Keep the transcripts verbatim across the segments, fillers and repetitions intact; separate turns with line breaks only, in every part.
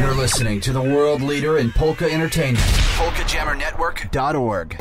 You're listening to the world leader in polka entertainment. polka jammer network dot org.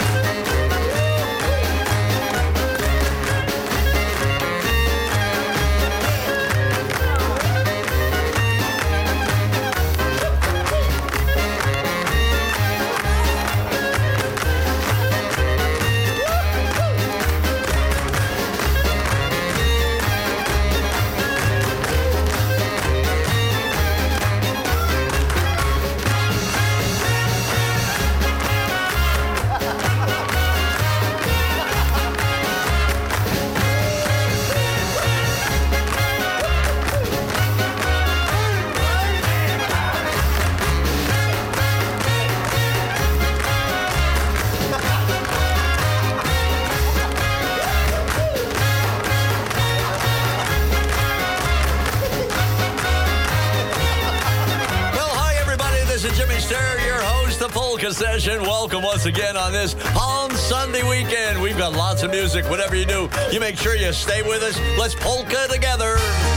Session. Welcome once again on this Palm Sunday weekend. We've got lots of music. Whatever you do, you make sure you stay with us. Let's polka together.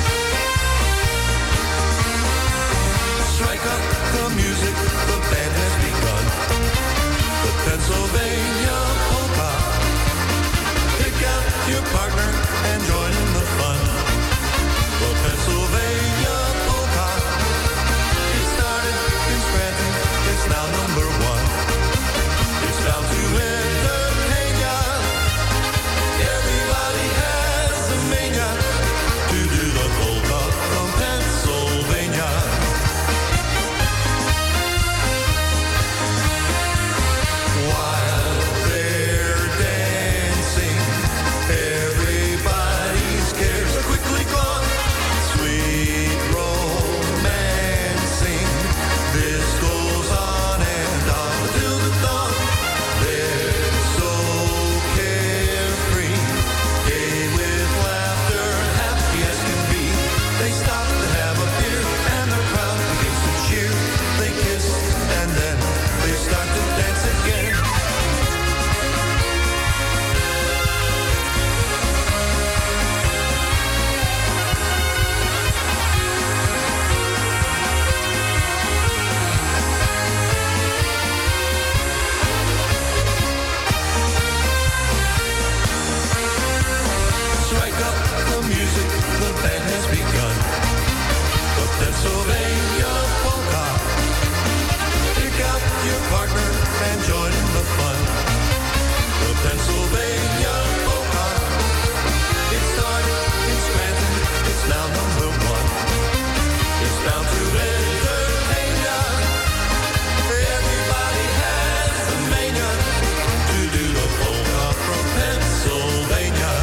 Strike up the music, the band has begun. The Pennsylvania polka. Pick out your partner and join in the fun. The Pennsylvania polka. It started in Scranton, it's now number one. It's bound to entertain ya. Everybody has a mania to do the polka from Pennsylvania. While they're dancing, everybody's cares are quickly gone. Sweet romancing, this goes on and on till the dawn. They're so carefree, gay with laughter, happy as can be. They stop to have a beer and the crowd begins to cheer. They kiss and then they start to dance again. Strike up the music, the band has begun. The Pennsylvania polka. Pick out your partner and join in the fun. The Pennsylvania polka. It started in Scranton, it's now number one. It's bound to entertain ya. Everybody has the mania to do the polka from Pennsylvania.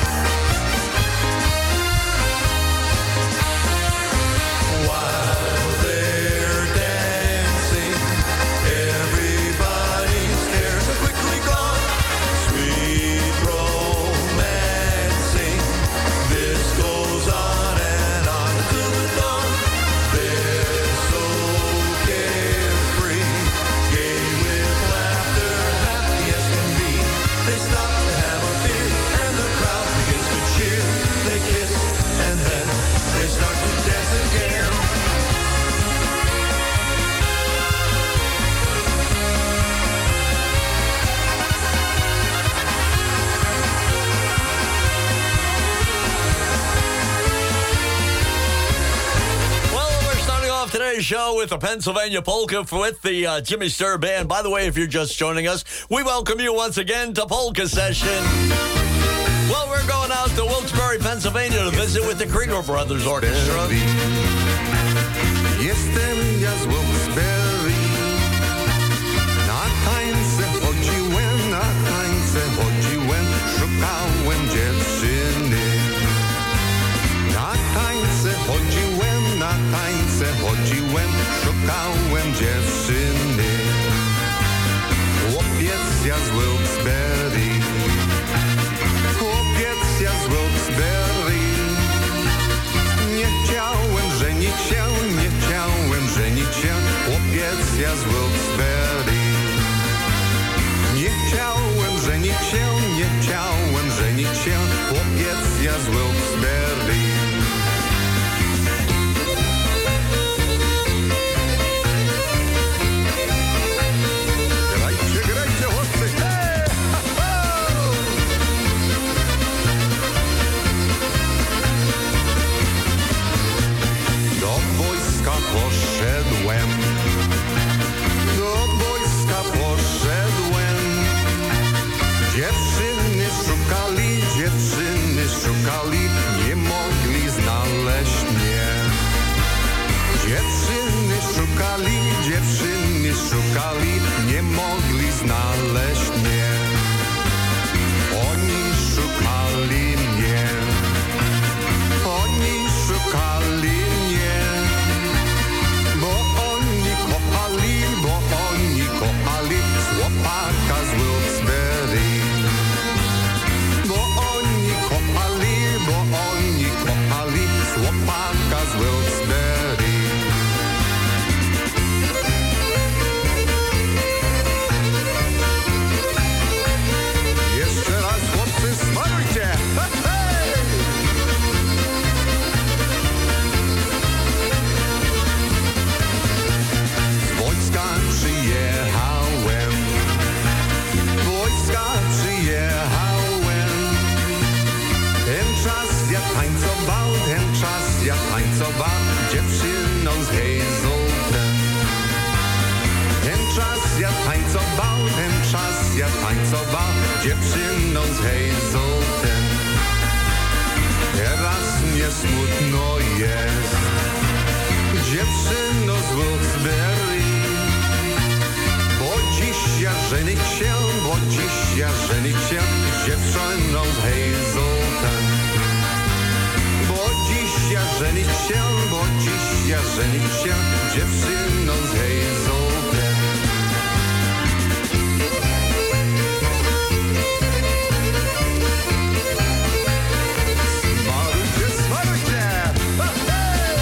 While they're dancing, everybody's cares are quickly gone. Sweet romancing, this goes on and on till the dawn. They're so carefree, gay with laughter, happy as can be. They stop to have a beer and the crowd begins to cheer. They kiss and then they start to dance again.
Well, we're starting off today's show with the Pennsylvania Polka with the uh, Jimmy Sturr Band. By the way, if you're just joining us, we welcome you once again to Polka Session. Well, we're going out to Wilkes-Barre, Pennsylvania to visit with the Krieger Brothers Orchestra.
Jestem ja z Wilkes-Barre. Na tańce chodziłem, na tańce chodziłem, szukałem dziewczyny. Na tańce chodziłem, na tańce chodziłem, szukałem dziewczyny. Chłopiec ja z Wilkes-Barre. Chłopiec ja z Wilkes-Barre. Nie chciałem żenić się, nie chciałem żenić się. Chłopiec ja z Wilkes-Barre. Nie chciałem żenić się, nie chciałem żenić się. Chłopiec ja z Wilkes-Barre. szukali, nie mogli znaleźć mnie. Oni szukali mnie. Oni szukali mnie. Bo oni kochali, bo oni kochali chłopaka z Wilkes-Barre. Bo oni kochali, bo oni kochali chłopaka z Wilkes-Barre. Jeszcze raz, chłopcy, smarujcie! Hej, hej! Z wojska przyjechałem, z wojska przyjechałem. Ten czas ja tańcował, ten czas ja tańcował dziewczyną z Hazelden. Ten czas ja tańcował, ten czas ja tańcował dziewczyną z Hazelden. Teraz mnie smutno jest, dziewczyno z Wilkes-Barre. Bo dziś ja żenić się, bo dziś ja żenić się z dziewczyną z Hazelden. Bo dziś ja żenić się, bo dziś ja żenić się z dziewczyną z Hazelden. Smarujcie, smarujcie! Ha, hej!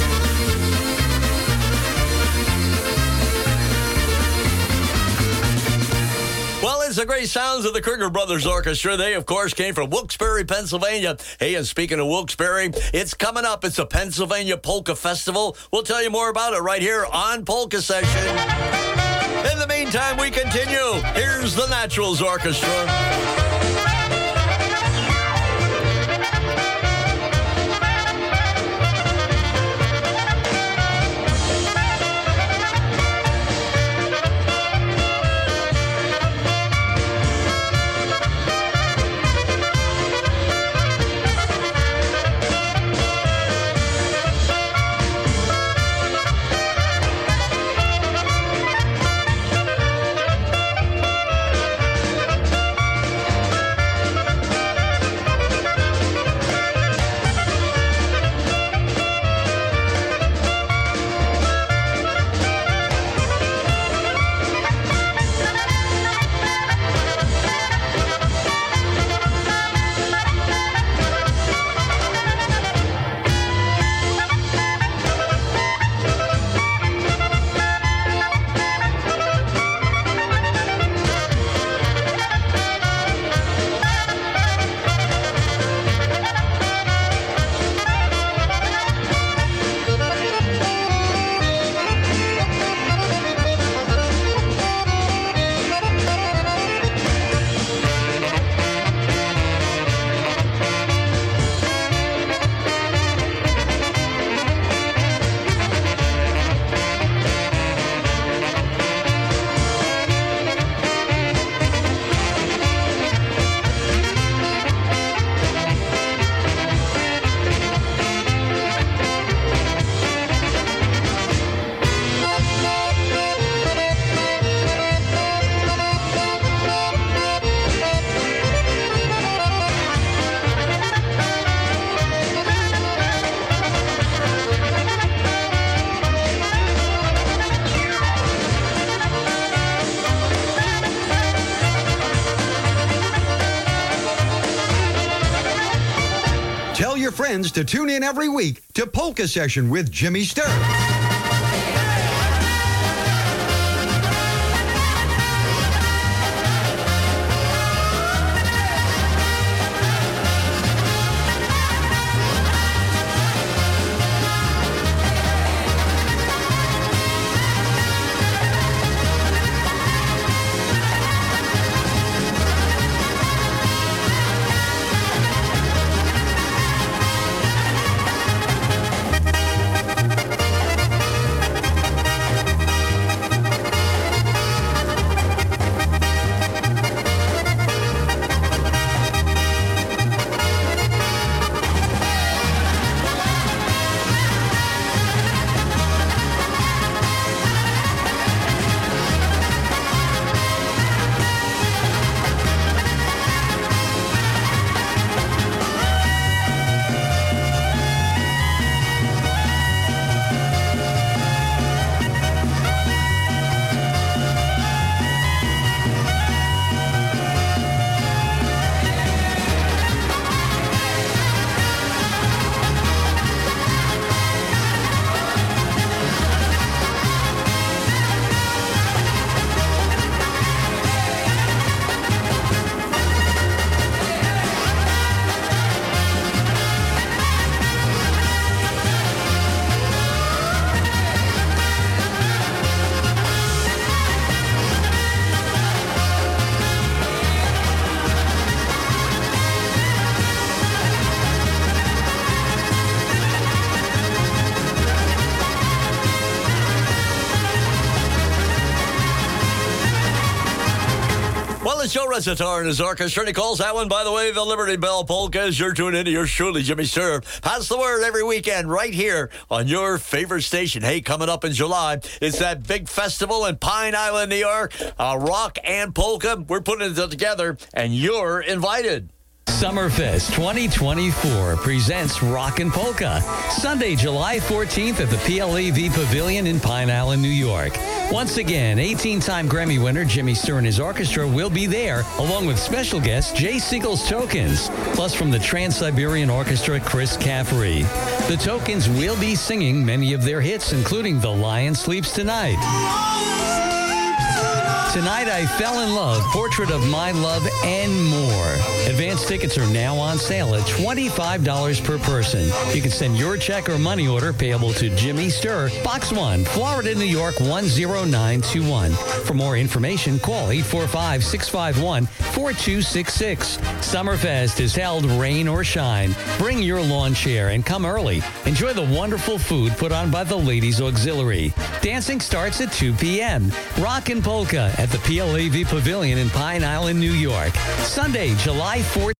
Well, it's the great sounds of the Krieger Brothers Orchestra. They, of course, came from Wilkes-Barre, Pennsylvania. Hey, and speaking of Wilkes-Barre, it's coming up. It's the Pennsylvania Polka Festival. We'll tell you more about it right here on Polka Session. In the meantime, we continue. Here's the Naturals Orchestra.
Tell your friends to tune in every week to Polka Session with Jimmy Sturr.
is Joe Rezitor and his orchestra. And he calls that one, by the way, the Liberty Bell Polka. As you're tuning into yours truly, Jimmy Sturr. Pass the word every weekend right here on your favorite station. Hey, coming up in July, it's that big festival in Pine Island, New York. Uh, rock and polka. We're putting it together, and you're invited.
Summerfest twenty twenty-four presents Rock and Polka. Sunday, July fourteenth at the P L A V Pavilion in Pine Island, New York. Once again, eighteen-time Grammy winner Jimmy Sturr and his orchestra will be there, along with special guest Jay Siegel's Tokens, plus from the Trans-Siberian Orchestra, Chris Caffery. The Tokens will be singing many of their hits, including The Lion Sleeps Tonight. Tonight I Fell in Love, Portrait of My Love, and more. Advance tickets are now on sale at twenty-five dollars per person. You can send your check or money order payable to Jimmy Sturr, Box one, Florida, New York one zero nine two one. For more information, call eight four five, six five one, four two six six. Summerfest is held rain or shine. Bring your lawn chair and come early. Enjoy the wonderful food put on by the Ladies Auxiliary. Dancing starts at two p.m. Rock and Polka at the P L A V Pavilion in Pine Island, New York. Sunday, July fourteenth.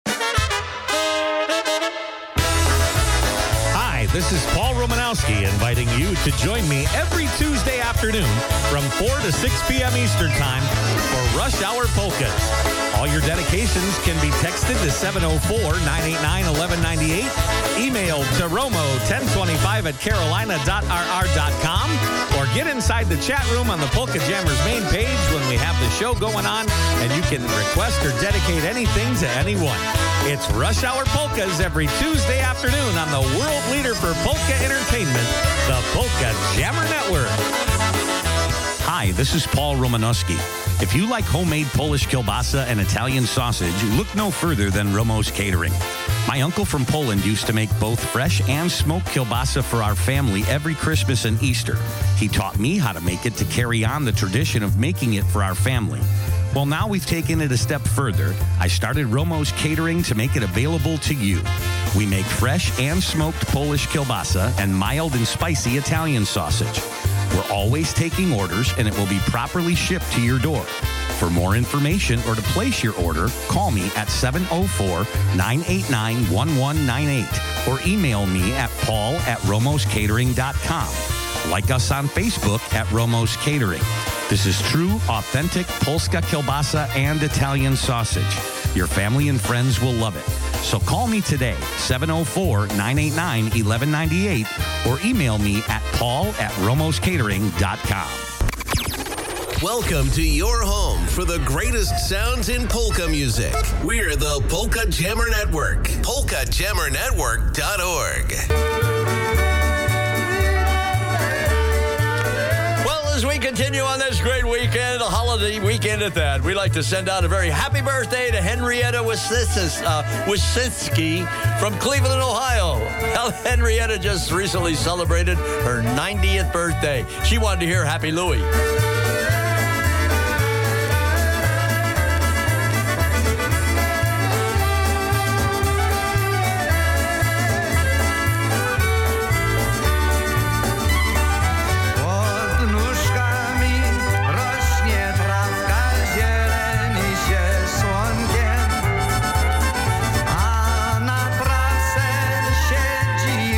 Hi, this is Paul Romanowski inviting you to join me every Tuesday afternoon from four to six p.m. Eastern Time for Rush Hour Polkas. All your dedications can be texted to seven oh four, nine eight nine, one one nine eight, emailed to romo ten twenty-five at carolina dot r r dot com, or get inside the chat room on the Polka Jammers main page when we have the show going on, and you can request or dedicate anything to anyone. It's Rush Hour Polkas every Tuesday afternoon on the world leader for polka entertainment, the Polka Jammer Network. Hi, this is Paul Romanowski. If you like homemade Polish kielbasa and Italian sausage, look no further than Romo's Catering. My uncle from Poland used to make both fresh and smoked kielbasa for our family every Christmas and Easter. He taught me how to make it to carry on the tradition of making it for our family. Well, now we've taken it a step further. I started Romo's Catering to make it available to you. We make fresh and smoked Polish kielbasa and mild and spicy Italian sausage. We're always taking orders, and it will be properly shipped to your door. For more information or to place your order, call me at seven oh four, nine eight nine, one one nine eight or email me at paul at romos catering dot com. Like us on Facebook at Romo's Catering. This is true, authentic Polska kielbasa and Italian sausage. Your family and friends will love it. So call me today, seven oh four, nine eight nine, one one nine eight, or email me at paul at romos catering dot com.
Welcome to your home for the greatest sounds in polka music. We're the Polka Jammer Network. polka jammer network dot org.
As we continue on this great weekend, a holiday weekend at that, we'd like to send out a very happy birthday to Henrietta Wyszynski uh, Wyszynski from Cleveland, Ohio. Well, Henrietta just recently celebrated her ninetieth birthday. She wanted to hear Happy Louie.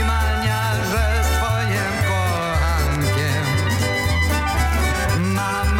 Mama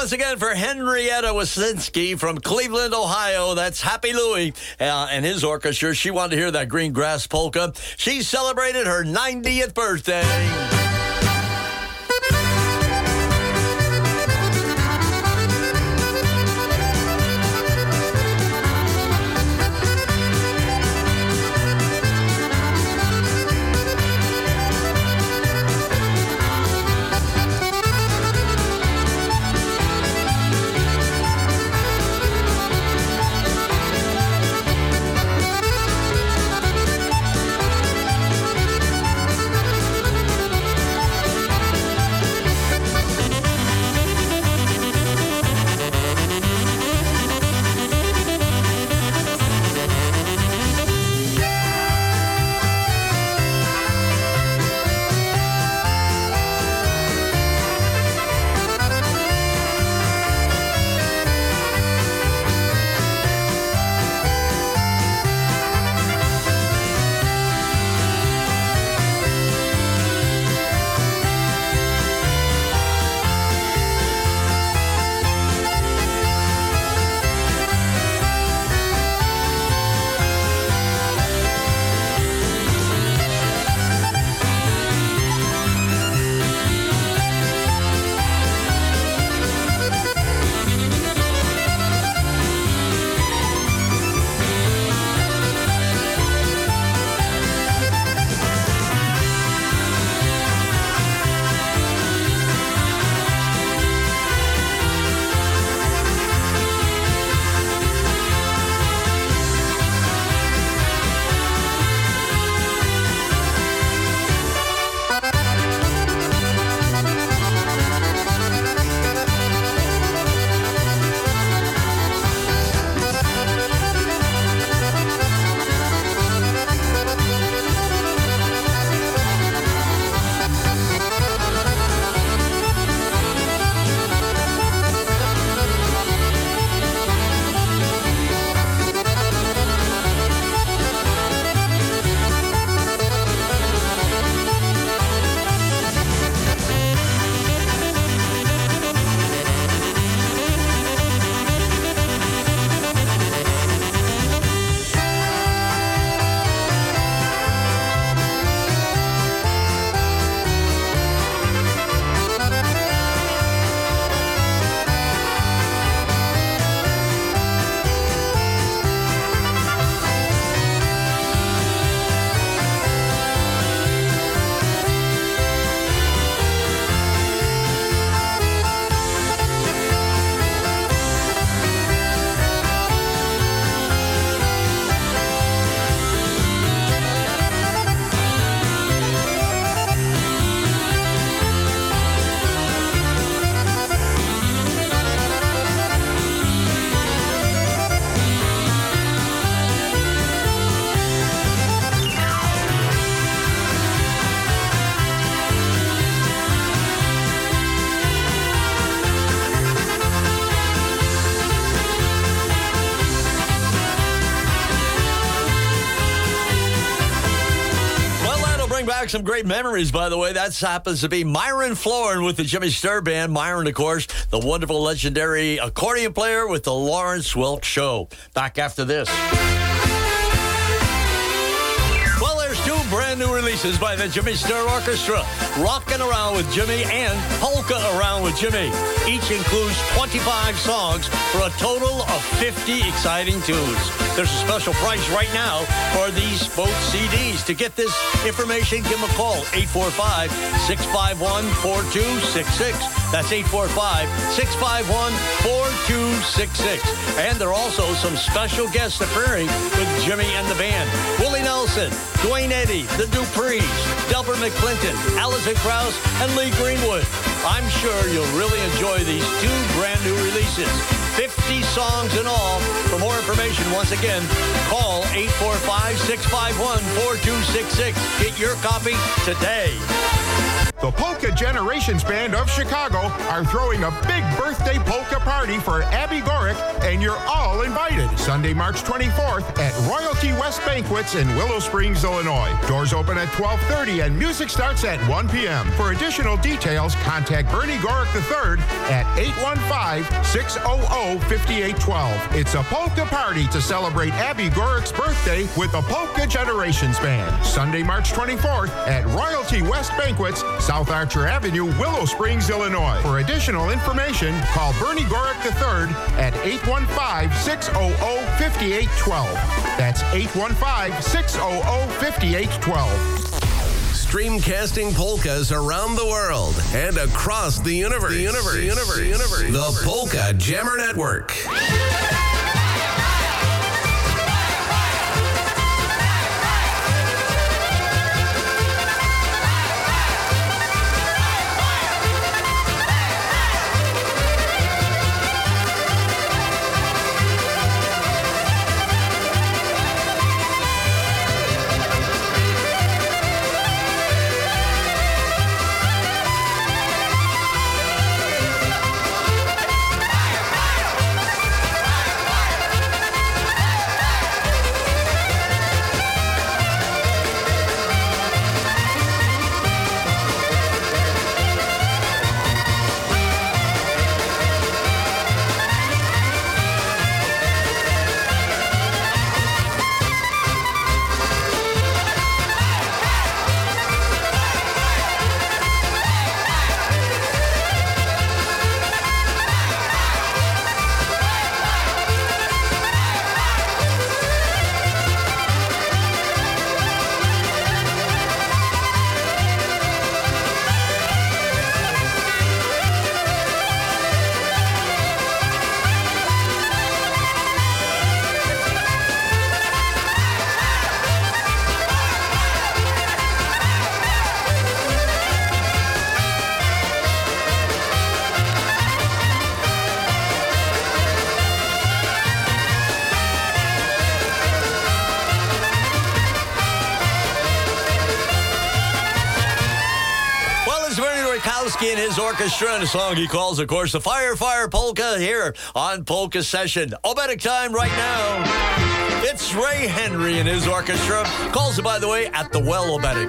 once again for Henrietta Wasinski from Cleveland, Ohio. That's Happy Louie uh, and his orchestra. She wanted to hear that Green Grass Polka. She celebrated her ninetieth birthday. Back some great memories, by the way. That happens to be Myron Florin with the Jimmy Sturr Band. Myron, of course, the wonderful, legendary accordion player with the Lawrence Welk Show. Back after this. Well, there's two brand new releases by the Jimmy Sturr Orchestra. Rockin' Around with Jimmy and Polka Around with Jimmy. Each includes twenty-five songs for a total of fifty exciting tunes. There's a special price right now for these both C Ds. To get this information, give them a call, eight four five, six five one, four two six six. That's eight four five, six five one, four two six six. And there are also some special guests appearing with Jimmy and the band. Willie Nelson, Dwayne Eddy, the Duprees, Delbert McClinton, Alison Krauss, and Lee Greenwood. I'm sure you'll really enjoy these two brand new releases. fifty songs in all. For more information, once again, call eight four five, six five one, four two six six. Get your copy today.
The Polka Generations Band of Chicago are throwing a big birthday polka party for Abby Gorick, and you're all invited. Sunday, March twenty-fourth at Royalty West Banquets in Willow Springs, Illinois. Doors open at twelve thirty and music starts at one p.m. For additional details, contact Bernie Gorick the third at eight one five, six hundred, fifty-eight twelve. It's a polka party to celebrate Abby Gorick's birthday with the Polka Generations Band. Sunday, March twenty-fourth at Royalty West Banquets, South Archer Avenue, Willow Springs, Illinois. For additional information, call Bernie Gorick the third at eight one five, six hundred, fifty-eight twelve. That's eight one five, six hundred, fifty-eight twelve.
Streamcasting polkas around the world and across the universe. The universe. The universe. The universe. The Polka Jammer Network.
And his orchestra, and a song he calls, of course, the Fire Fire Polka here on Polka Session. Obetic time right now. It's Ray Henry and his orchestra. Calls it, by the way, at the Well Obetic.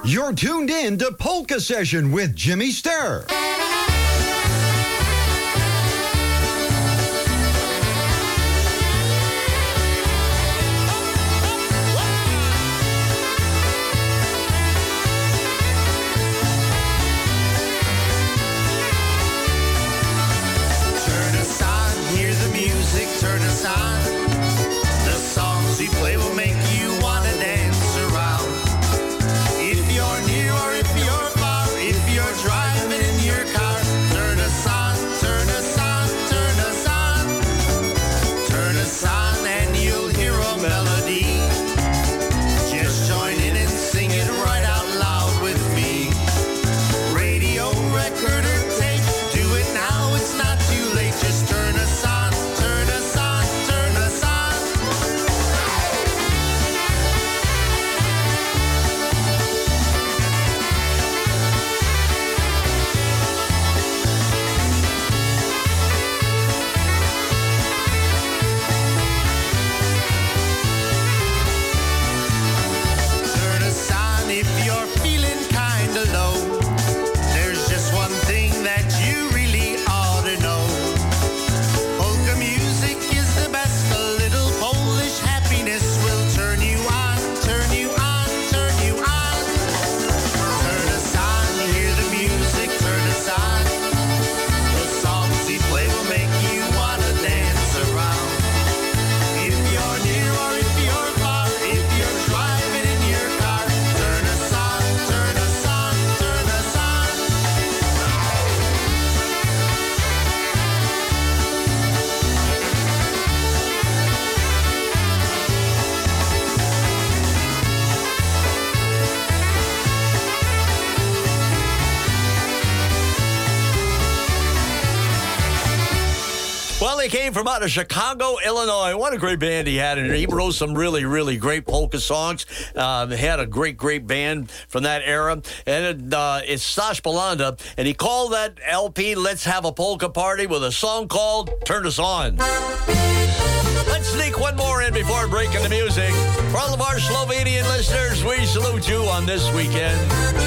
You're tuned in to Polka Session with Jimmy Sturr.
Turn us on, hear the music, turn us on. The songs we play will make you wanna dance around. If you're near or if you're far, if you're driving in your car, turn us on, turn us on, turn us on. Turn us on and you'll hear a melody. Just join in and sing it right out loud with me. Radio, record, or tape, do it now, it's not too late. Just turn us on, turn us on, turn us on. Turn us on if you're feeling kinda low. There's just one thing that you really ought to know. Polka music is the best. A little Polish happiness will turn you on, turn you on, turn you on. Turn us on, hear the music, turn us on. The songs we play will make you wanna dance around. If you're near or if you're far, if you're driving in your car, turn us on, turn us on, turn us on.
Well, he came from out of Chicago, Illinois. What a great band he had. And he wrote some really, really great polka songs. Uh, he had a great, great band from that era. And it, uh, it's Stash Belanda. And he called that L P, Let's Have a Polka Party, with a song called Turn Us On. Let's sneak one more in before breaking the music. For all of our Slovenian listeners, we salute you on this weekend.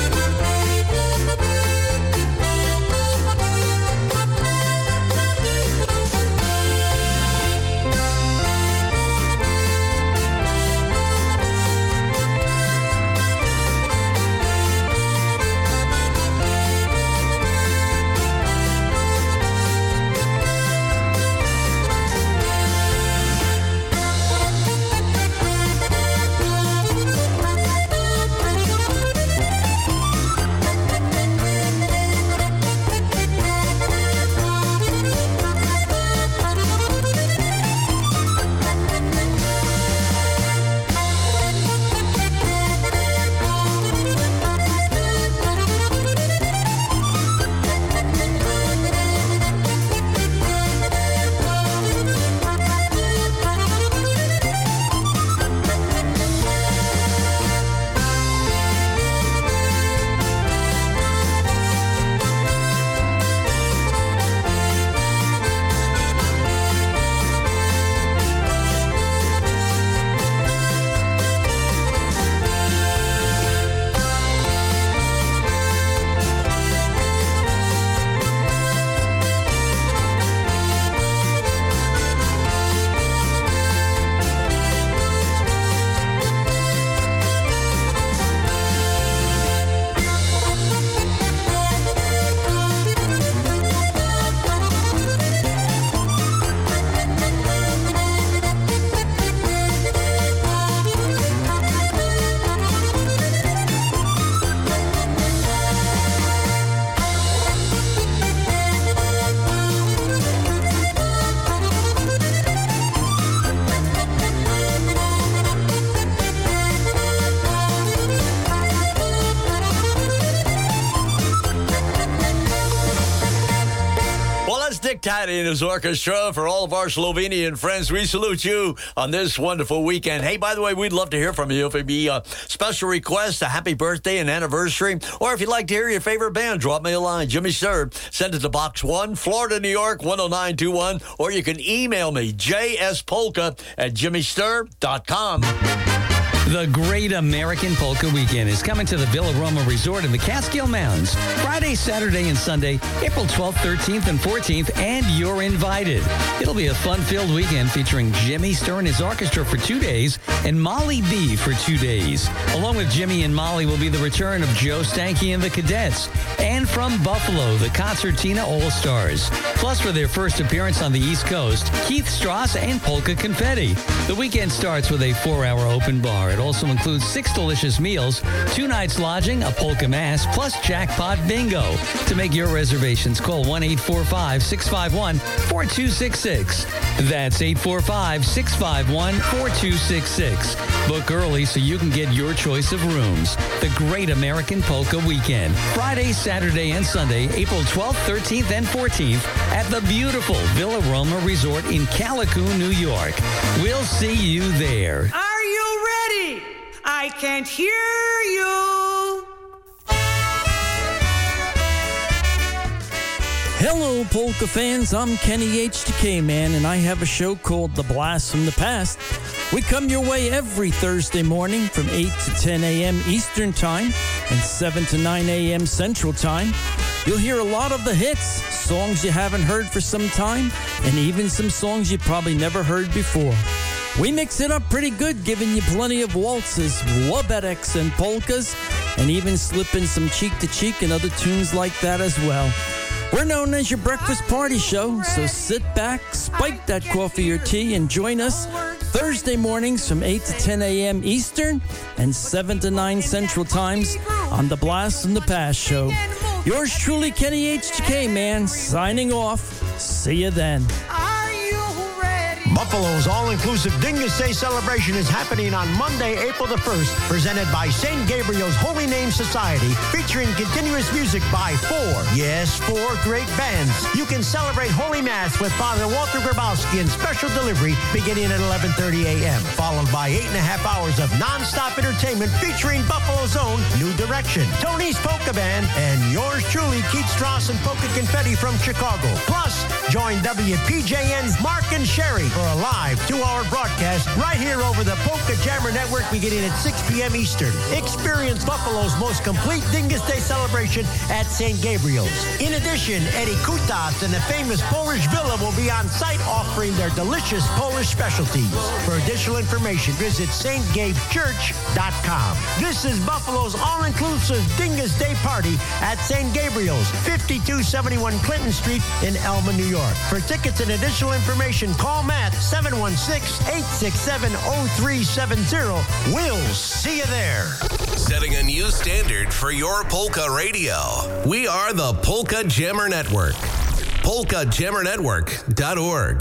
Dick Tidy and his orchestra. For all of our Slovenian friends, we salute you on this wonderful weekend. Hey, by the way, we'd love to hear from you. If it be a special request, a happy birthday, an anniversary, or if you'd like to hear your favorite band, drop me a line. Jimmy Sturr. Send it to Box one, Florida, New York, one oh nine two one, or you can email me, j s polka at jimmy sturr dot com.
The Great American Polka Weekend is coming to the Villa Roma Resort in the Catskill Mountains Friday, Saturday, and Sunday, April twelfth, thirteenth, and fourteenth, and you're invited. It'll be a fun-filled weekend featuring Jimmy Stir and his orchestra for two days and Molly B for two days. Along with Jimmy and Molly will be the return of Joe Stanky and the Cadets, and from Buffalo, the Concertina All-Stars. Plus, for their first appearance on the East Coast, Keith Strauss and Polka Confetti. The weekend starts with a four-hour open bar. It also includes six delicious meals, two nights lodging, a polka mass, plus jackpot bingo. To make your reservations, call one eight four five, six five one, four two six six. That's eight four five, six five one, four two six six. Book early so you can get your choice of rooms. The Great American Polka Weekend, Friday, Saturday, and Sunday, April twelfth, thirteenth, and fourteenth at the beautiful Villa Roma Resort in Callicoon, New York. We'll see you there.
Are you ready? I can't hear you.
Hello, polka fans. I'm Kenny H D K Man, and I have a show called The Blast from the Past. We come your way every Thursday morning from eight to ten a.m. Eastern Time and seven to nine a.m. Central Time. You'll hear a lot of the hits, songs you haven't heard for some time, and even some songs you probably never heard before. We mix it up pretty good, giving you plenty of waltzes, wobetics, and polkas, and even slip in some cheek-to-cheek and other tunes like that as well. We're known as your breakfast party show, so sit back, spike that coffee or tea, and join us Thursday mornings from eight to ten a.m. Eastern and seven to nine Central Times on the Blast from the Past show. Yours truly, Kenny H D K Man, signing off. See you then.
Buffalo's all-inclusive Dingus Day celebration is happening on Monday, April the first, presented by Saint Gabriel's Holy Name Society, featuring continuous music by four, yes, four great bands. You can celebrate Holy Mass with Father Walter Grabowski in special delivery beginning at eleven thirty a.m., followed by eight and a half hours of non-stop entertainment featuring Buffalo's own New Direction, Tony's Polka Band, and yours truly, Keith Strauss and Polka Confetti from Chicago. Plus, join W P J N's Mark and Sherry for a live two-hour broadcast right here over the Polka Jammer Network beginning at six p.m. Eastern. Experience Buffalo's most complete Dingus Day celebration at Saint Gabriel's. In addition, Eddie Kutas and the famous Polish Villa will be on site offering their delicious Polish specialties. For additional information, visit s t gabe church dot com. This is Buffalo's all-inclusive Dingus Day party at Saint Gabriel's, fifty-two seventy-one Clinton Street in Elma, New York. For tickets and additional information, call Matt seven one six, eight six seven, zero three seven zero. We'll see you there.
Setting a new standard for your polka radio. We are the Polka Jammer Network. polka jammer network dot org.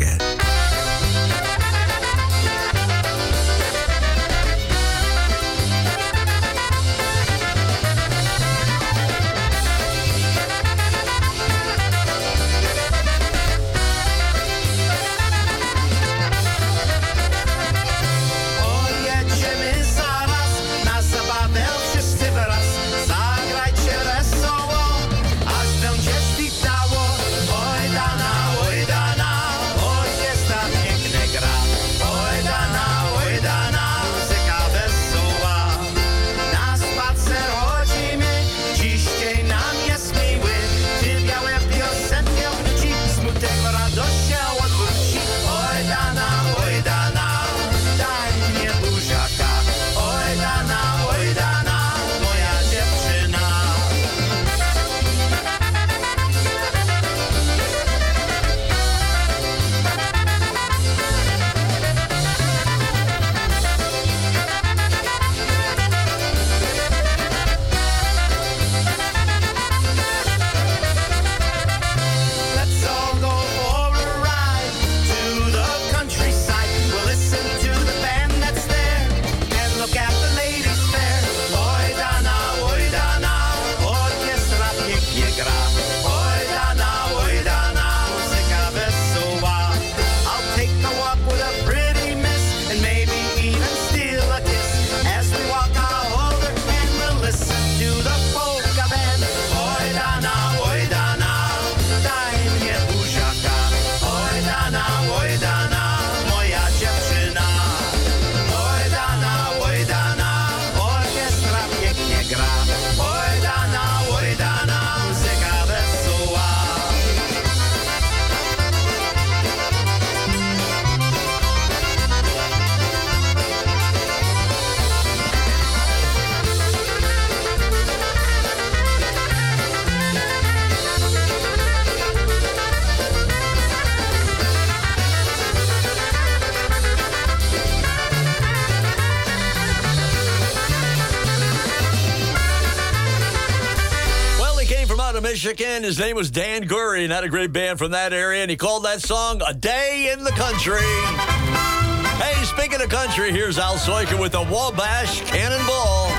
Oj dana, oj dana, orkiestra
out of Michigan. His name was Dan Gurry, and had a great band from that area, and he called that song A Day in the Country. Hey, speaking of country, here's Al Soyka with the Wabash Cannonball.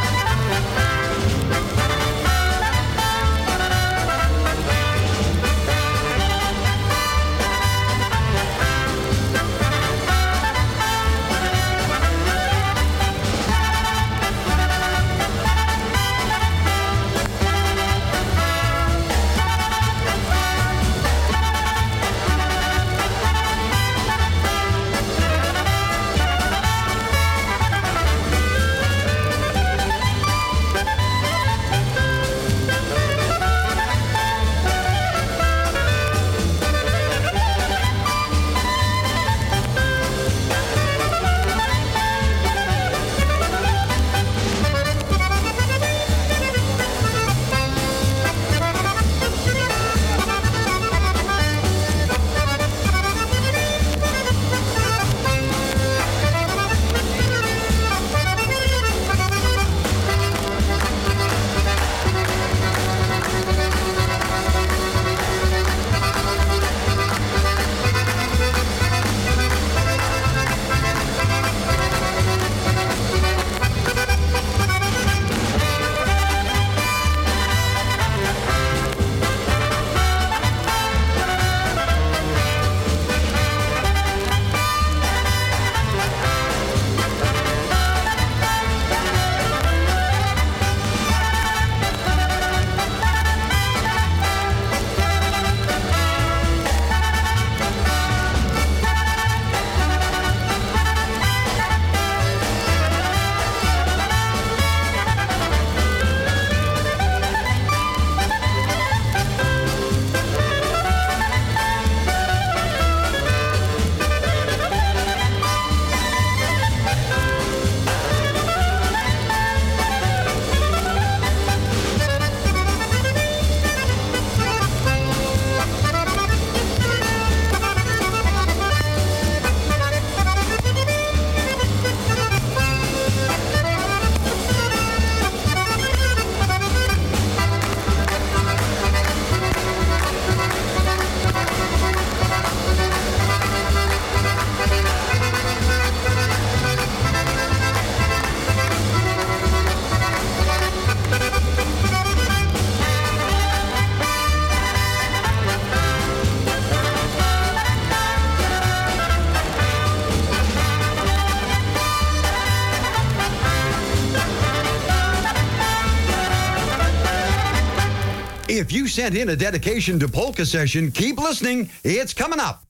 If you sent in a dedication to Polka Session, keep listening. It's coming up.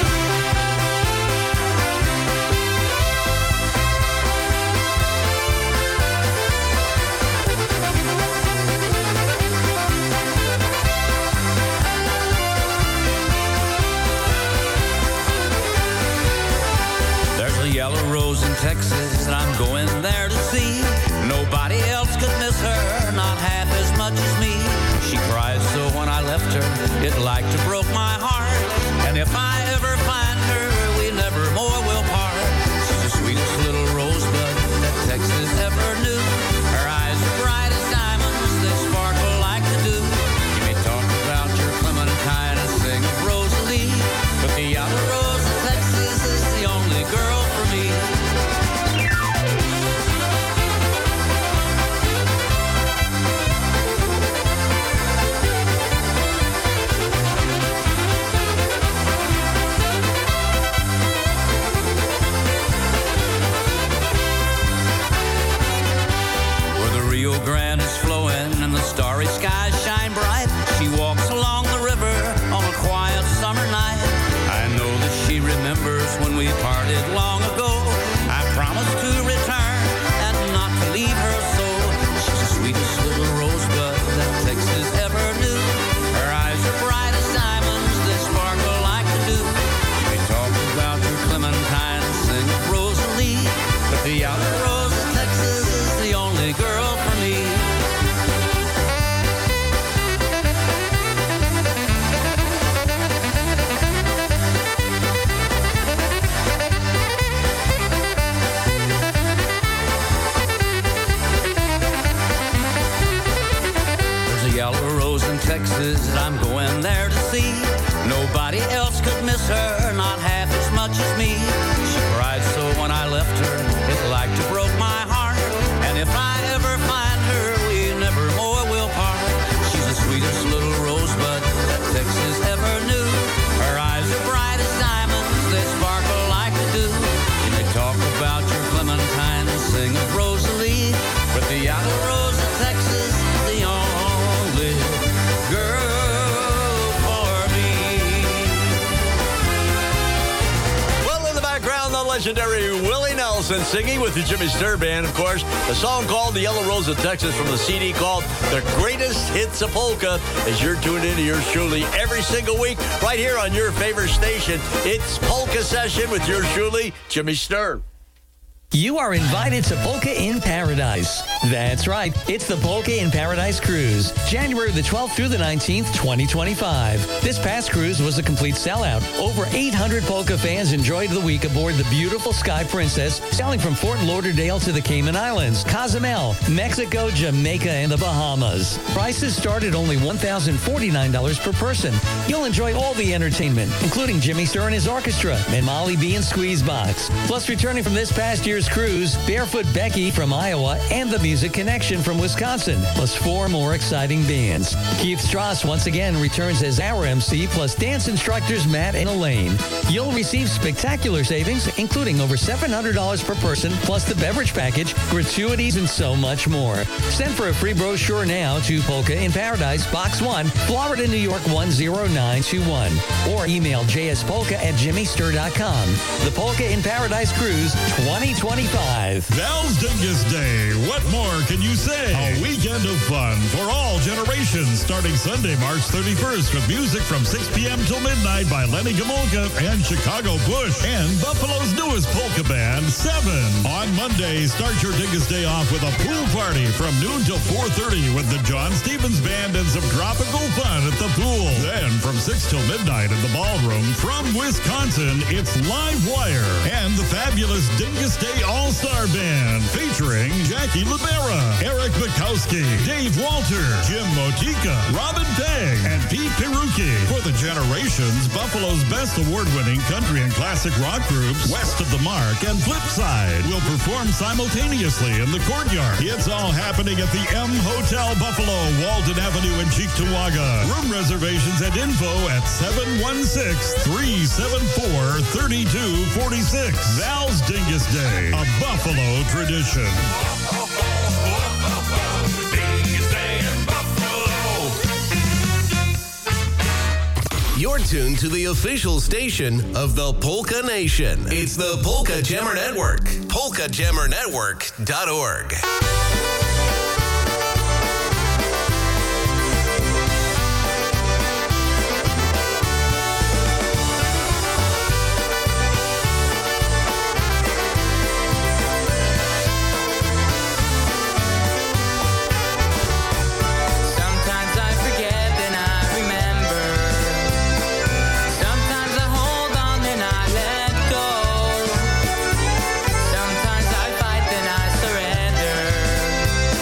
There's a yellow rose in Texas that I'm going there to see. Nobody else could miss her, not half as much as me. She cried so when I left her, it like to broke my heart. And if I ever find her, we never more will part. She's the sweetest little rosebud that Texas ever knew. Her eyes are bright as diamonds, they sparkle like the dew. You may talk about your Clementine and sing of Rosalie, but the yellow rose of Texas is the only girl for me. Texas that I'm going there to see. Nobody else could miss her, not half as much as me. She cried so when I left her, it like to broke my heart. And if I ever find her, we never more will part. She's the sweetest little rosebud that Texas ever knew. Her eyes are bright as diamonds, they sparkle like the dew. You may talk about your Clementine and sing of Rosalie, but the Yellow Rose of Texas is the only girl for me.
Well, in the background, the legendary Willie Nelson singing with the Jimmy Sturr Band, of course. A song called The Yellow Rose of Texas from the C D called The Greatest Hits of Polka. As you're tuned into yours truly every single week, right here on your favorite station, it's Polka Session with yours truly, Jimmy Sturr.
You are invited to Polka in Paradise. That's right. It's the Polka in Paradise Cruise, January the twelfth through the nineteenth, twenty twenty-five. This past cruise was a complete sellout. Over eight hundred polka fans enjoyed the week aboard the beautiful Sky Princess, sailing from Fort Lauderdale to the Cayman Islands, Cozumel, Mexico, Jamaica, and the Bahamas. Prices start at only one thousand forty-nine dollars per person. You'll enjoy all the entertainment, including Jimmy Sturr and his orchestra, and Molly B and Squeezebox. Plus, returning from this past year's cruise, Barefoot Becky from Iowa and the Music Connection from Wisconsin, plus four more exciting bands. Keith Strauss once again returns as our M C, plus dance instructors Matt and Elaine. You'll receive spectacular savings, including over seven hundred dollars per person, plus the beverage package, gratuities, and so much more. Send for a free brochure now to Polka in Paradise, Box one, Florida, New York one zero nine two one, or email j s polka at jimmy sturr dot com. The Polka in Paradise Cruise twenty twenty-five.
Val's Dingus Day. What more can you say? A weekend of fun for all generations, starting Sunday, March thirty-first, with music from six p.m. till midnight by Lenny Gomulka and Chicago Bush, and Buffalo's newest polka band, Seven. On Monday, start your Dingus Day off with a pool party from noon till four thirty with the John Stevens Band and some tropical fun at the pool. Then, from six till midnight at the ballroom, from Wisconsin, it's Live Wire and the fabulous Dingus Day All-Star Band, featuring Jackie Libera, Eric Bukowski, Dave Walter, Jim Motika, Robin Pegg, and Pete Perucci. For the generations, Buffalo's best award-winning country and classic rock groups, West of the Mark and Flipside, will perform simultaneously in the courtyard. It's all happening at the M Hotel Buffalo, Walton Avenue in Cheektowaga. Room reservations and info at seven one six, three seven four, three two four six. Val's Dingus Day, a Buffalo tradition.
You're tuned to the official station of the Polka Nation. It's the Polka Jammer Network. polka jammer network dot org.
Sometimes I fight, then I surrender.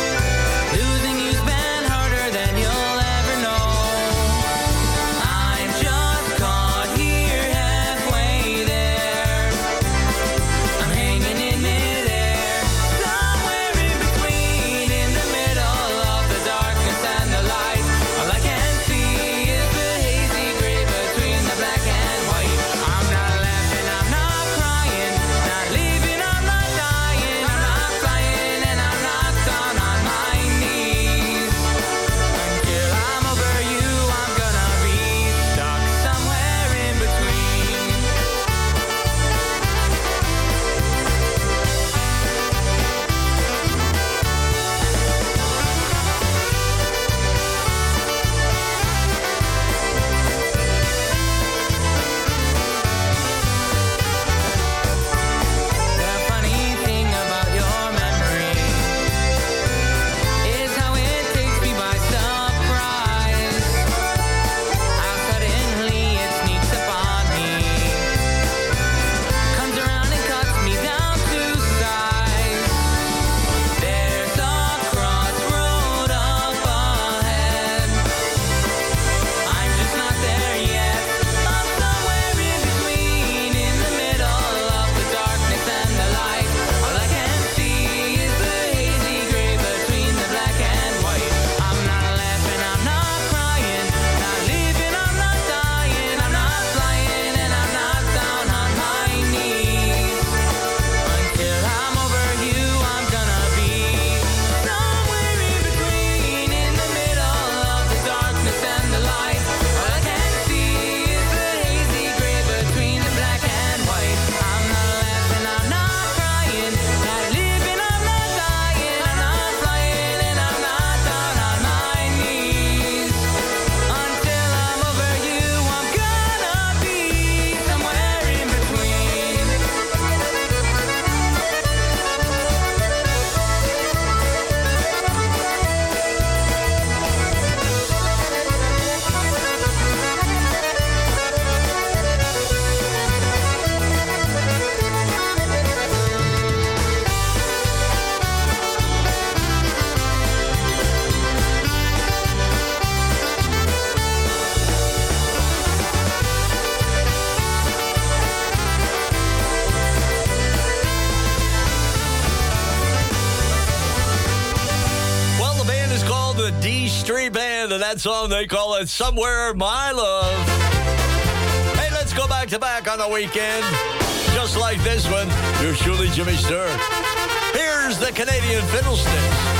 Street Band, and that song, they call it Somewhere My Love. Hey, let's go back to back on the weekend. Just like this one, you're truly Jimmy Sturr. Here's the Canadian Fiddlesticks.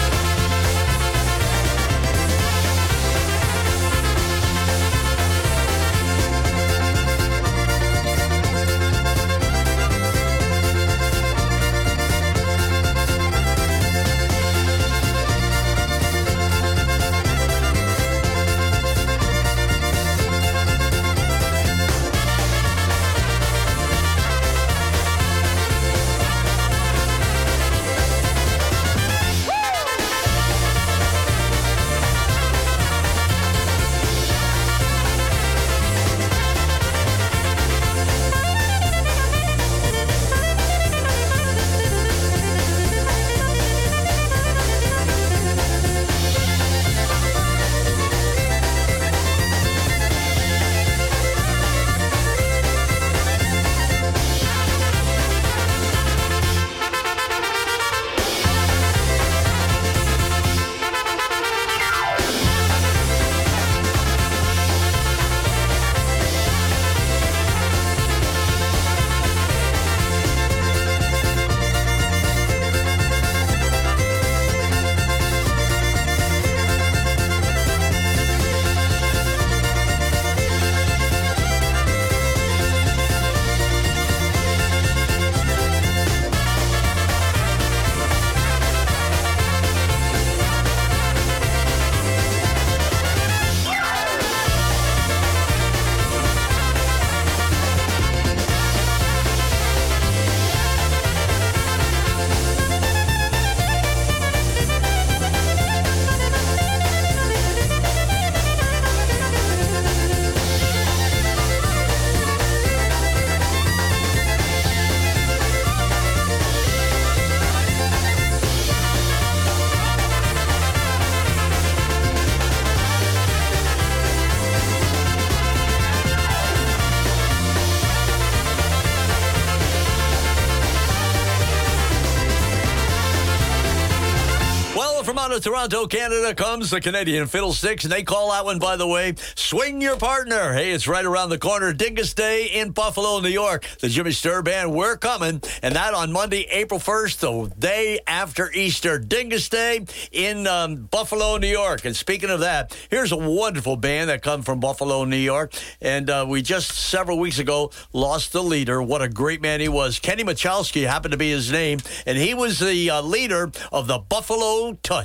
From out of Toronto, Canada, comes the Canadian Fiddlesticks, and they call that one, by the way, Swing Your Partner. Hey, it's right around the corner, Dingus Day in Buffalo, New York. The Jimmy Sturr Band, we're coming, and that on Monday, April first, the day after Easter. Dingus Day in um, Buffalo, New York. And speaking of that, here's a wonderful band that come from Buffalo, New York, and uh, we just several weeks ago lost the leader. What a great man he was. Kenny Michalski happened to be his name, and he was the uh, leader of the Buffalo Touch.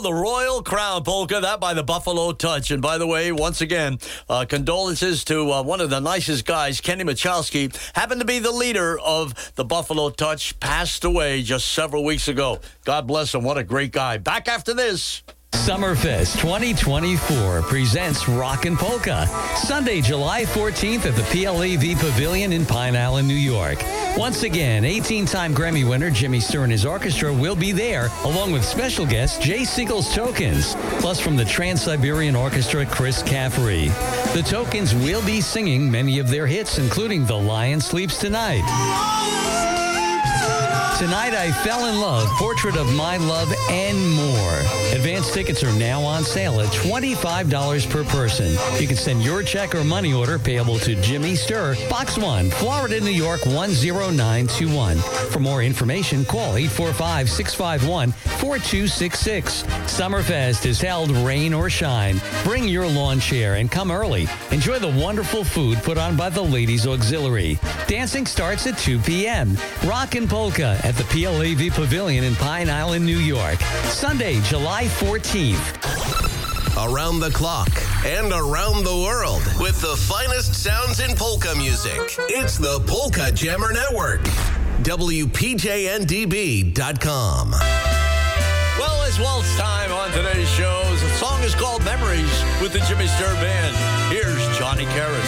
the Royal Crown Polka, that by the Buffalo Touch. And by the way, once again, uh, condolences to uh, one of the nicest guys, Kenny Machowski, happened to be the leader of the Buffalo Touch, passed away just several weeks ago. God bless him. What a great guy. Back after this.
Summerfest twenty twenty-four presents Rockin' Polka. Sunday, July fourteenth at the P L A V Pavilion in Pine Island, New York. Once again, eighteen-time Grammy winner Jimmy Sturr and his orchestra will be there, along with special guest Jay Siegel's Tokens, plus from the Trans-Siberian Orchestra, Chris Caffery. The Tokens will be singing many of their hits, including The Lion Sleeps Tonight. Tonight I Fell in Love, Portrait of My Love, and more. Advance tickets are now on sale at twenty-five dollars per person. You can send your check or money order payable to Jimmy Sturr, Box one, Florida, New York one zero nine two one. For more information, call eight four five, six five one, four two six six. Summerfest is held rain or shine. Bring your lawn chair and come early. Enjoy the wonderful food put on by the Ladies Auxiliary. Dancing starts at two p.m. Rockin' Polka at the P L A V Pavilion in Pine Island, New York. Sunday, July fourteenth.
Around the clock and around the world with the finest sounds in polka music. It's the Polka Jammer Network. W P J N D B dot com.
Well, it's waltz time on today's show. The song is called Memories with the Jimmy Sturr Band. Here's Johnny Karas.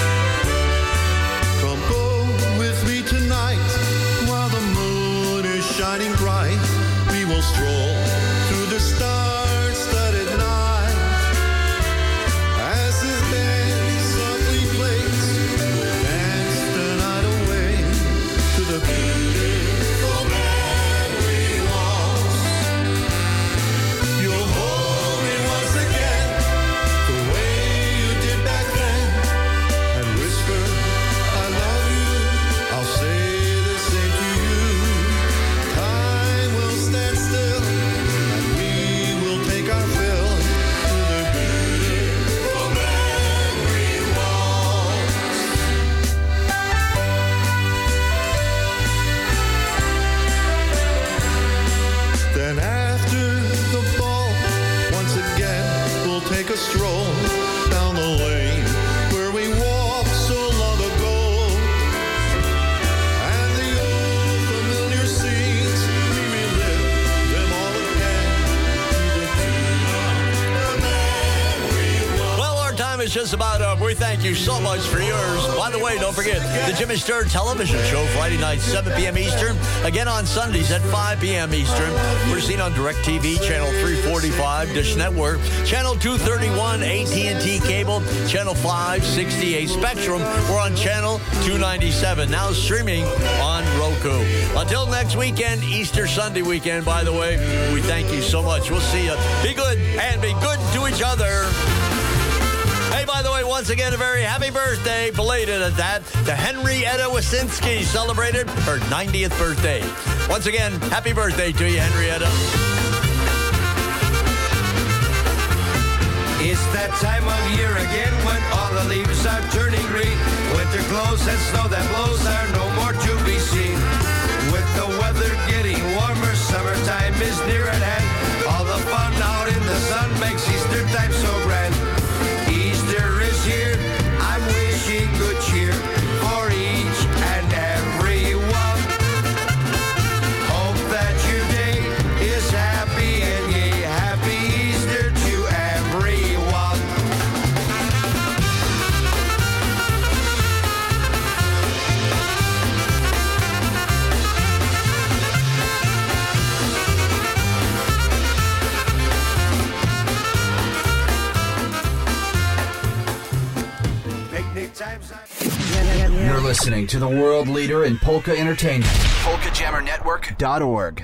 Come go with me tonight while the moon is shining bright. We will stroll through the star-studded night. As this band softly plays, we'll dance the night away to the beautiful memory waltz. You'll hold me once again the way you did back then, and whisper, I love you. I'll say the same to you. Time will stand still, and we will take our fill to the beautiful memory waltz. Then after the ball, once again we'll take a stroll down the lane where we walked so long ago. And the old familiar scenes, we relive them all again to the beautiful memory waltz.
Well, our time is just about up. We thank you so much for yours. By the way, don't forget the Jimmy Sturr television show, Friday night, seven p.m. Eastern. Again on Sundays at five p.m. Eastern. We're seen on DirecTV, channel three forty-five, Dish Network, channel two thirty-one, A T and T Cable, channel five sixty-eight Spectrum. We're on channel two ninety-seven, now streaming on Roku. Until next weekend, Easter Sunday weekend, by the way, we thank you so much. We'll see you. Be good and be good to each other. Hey, by the way, once again, a very happy birthday, belated at that, to Henrietta Wasinski, celebrated her ninetieth birthday. Once again, happy birthday to you, Henrietta.
It's that time of year again when all the leaves are turning green. Winter clothes and snow that blows are no more to be seen. With the weather getting warmer, summertime is near at hand. All the fun out in the sun makes Easter time so grand. Easter is here, I'm wishing good cheer for each and every one. Hope that your day is happy and yea, happy Easter to everyone.
You're listening to the world leader in polka entertainment, polka jammer network dot org.